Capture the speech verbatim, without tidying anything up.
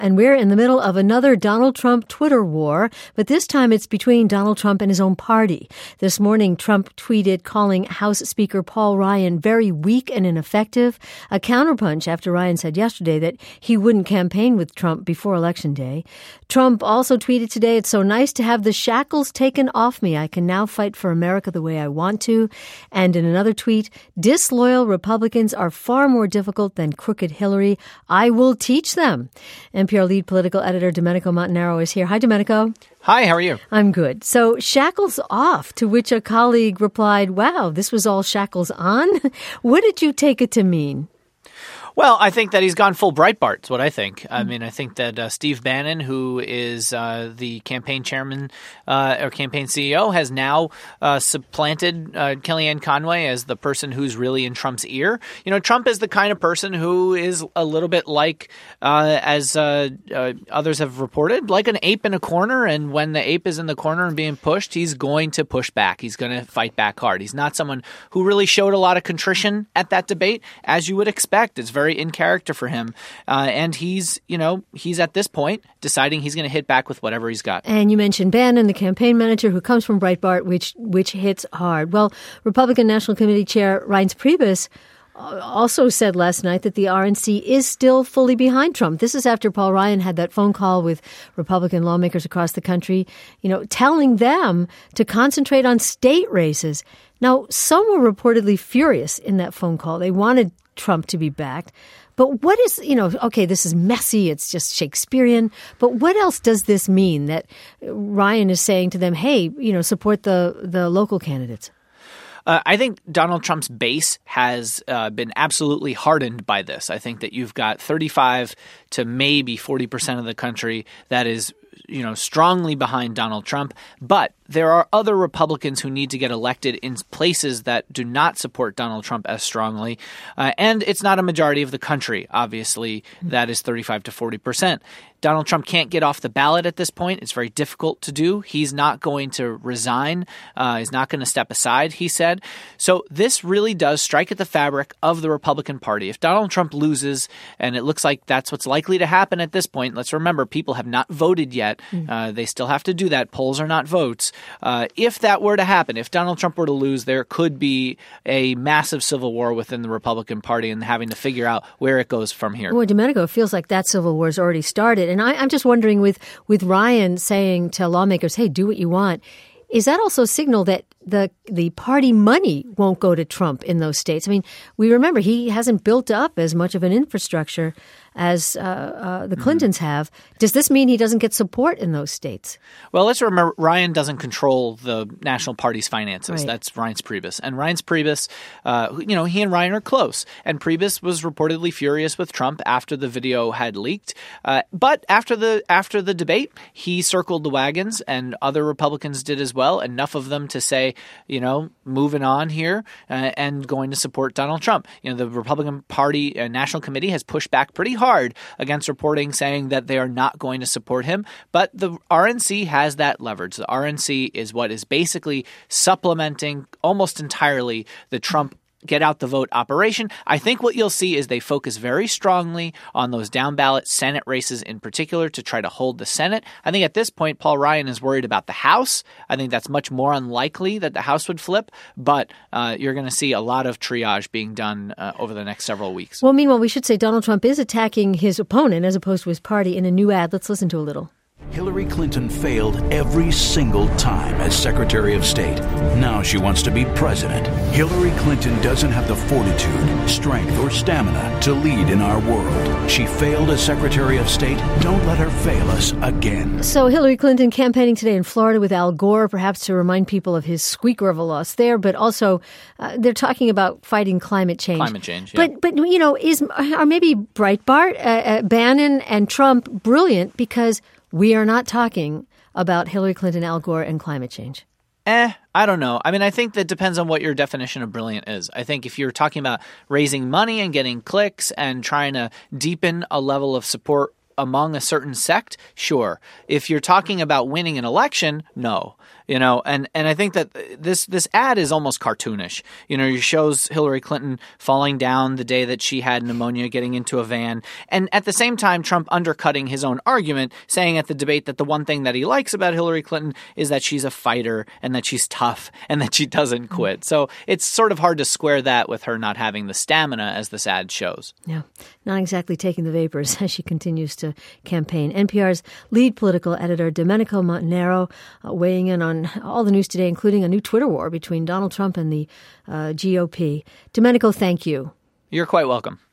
And we're in the middle of another Donald Trump Twitter war, but this time it's between Donald Trump and his own party. This morning, Trump tweeted calling House Speaker Paul Ryan very weak and ineffective, a counterpunch after Ryan said yesterday that he wouldn't campaign with Trump before Election Day. Trump also tweeted today, "It's so nice to have the shackles taken off me. I can now fight for America the way I want to." And in another tweet, "Disloyal Republicans are far more difficult than crooked Hillary. I will teach them." N P R lead political editor Domenico Montanaro is here. Hi, Domenico. Hi, how are you? I'm good. So shackles off, to which a colleague replied, "Wow, this was all shackles on?" What did you take it to mean? Well, I think that he's gone full Breitbart is what I think. I mean, I think that uh, Steve Bannon, who is uh, the campaign chairman uh, or campaign C E O, has now uh, supplanted uh, Kellyanne Conway as the person who's really in Trump's ear. You know, Trump is the kind of person who is a little bit like, uh, as uh, uh, others have reported, like an ape in a corner. And when the ape is in the corner and being pushed, he's going to push back. He's going to fight back hard. He's not someone who really showed a lot of contrition at that debate, as you would expect. It's very very in character for him. Uh, and he's, you know, he's at this point deciding he's going to hit back with whatever he's got. And you mentioned Bannon, the campaign manager who comes from Breitbart, which which hits hard. Well, Republican National Committee Chair Reince Priebus also said last night that the R N C is still fully behind Trump. This is after Paul Ryan had that phone call with Republican lawmakers across the country, you know, telling them to concentrate on state races. Now, some were reportedly furious in that phone call. They wanted Trump to be backed. But what is, you know, okay, this is messy. It's just Shakespearean. But what else does this mean that Ryan is saying to them, hey, you know, support the, the local candidates? Uh, I think Donald Trump's base has uh, been absolutely hardened by this. I think that you've got thirty-five to maybe forty percent of the country that is, you know, strongly behind Donald Trump. But there are other Republicans who need to get elected in places that do not support Donald Trump as strongly. Uh, and it's not a majority of the country, obviously, that is thirty-five to forty percent. Donald Trump can't get off the ballot at this point. It's very difficult to do. He's not going to resign. Uh, he's not going to step aside, he said. So this really does strike at the fabric of the Republican Party. If Donald Trump loses, and it looks like that's what's likely to happen at this point, let's remember people have not voted yet. Uh, they still have to do that. Polls are not votes. Uh, if that were to happen, if Donald Trump were to lose, there could be a massive civil war within the Republican Party and having to figure out where it goes from here. Well, Domenico, it feels like that civil war has already started. And I, I'm just wondering, with, with Ryan saying to lawmakers, hey, do what you want, is that also a signal that the the party money won't go to Trump in those states? I mean, we remember he hasn't built up as much of an infrastructure as uh, uh, the Clintons mm-hmm. have. Does this mean he doesn't get support in those states? Well, let's remember Ryan doesn't control the National Party's finances. Right. That's Reince Priebus. And Reince Priebus, uh, you know, he and Ryan are close. And Priebus was reportedly furious with Trump after the video had leaked. Uh, but after the after the debate, he circled the wagons, and other Republicans did as well. Enough of them to say, you know, moving on here uh, and going to support Donald Trump. You know, the Republican Party uh, National Committee has pushed back pretty hard against reporting saying that they are not going to support him. But the R N C has that leverage. The R N C is what is basically supplementing almost entirely the Trump get out the vote operation. I think what you'll see is they focus very strongly on those down ballot Senate races in particular to try to hold the Senate. I think at this point, Paul Ryan is worried about the House. I think that's much more unlikely that the House would flip, but uh, you're going to see a lot of triage being done uh, over the next several weeks. Well, meanwhile, we should say Donald Trump is attacking his opponent as opposed to his party in a new ad. Let's listen to a little. Hillary Clinton failed every single time as Secretary of State. Now she wants to be president. Hillary Clinton doesn't have the fortitude, strength, or stamina to lead in our world. She failed as Secretary of State. Don't let her fail us again. So Hillary Clinton campaigning today in Florida with Al Gore, perhaps to remind people of his squeaker of a loss there, but also uh, they're talking about fighting climate change. Climate change, yeah. But, but you know, is are maybe Breitbart, uh, uh, Bannon, and Trump brilliant because we are not talking about Hillary Clinton, Al Gore, and climate change? Eh, I don't know. I mean, I think that depends on what your definition of brilliant is. I think if you're talking about raising money and getting clicks and trying to deepen a level of support among a certain sect, sure. If you're talking about winning an election, no. You know, and, and I think that this this ad is almost cartoonish. You know, it shows Hillary Clinton falling down the day that she had pneumonia, getting into a van, and at the same time, Trump undercutting his own argument, saying at the debate that the one thing that he likes about Hillary Clinton is that she's a fighter and that she's tough and that she doesn't quit. So it's sort of hard to square that with her not having the stamina as this ad shows. Yeah, not exactly taking the vapors as she continues to campaign. N P R's lead political editor, Domenico Montanaro, uh, weighing in on all the news today, including a new Twitter war between Donald Trump and the uh, G O P. Domenico, thank you. You're quite welcome.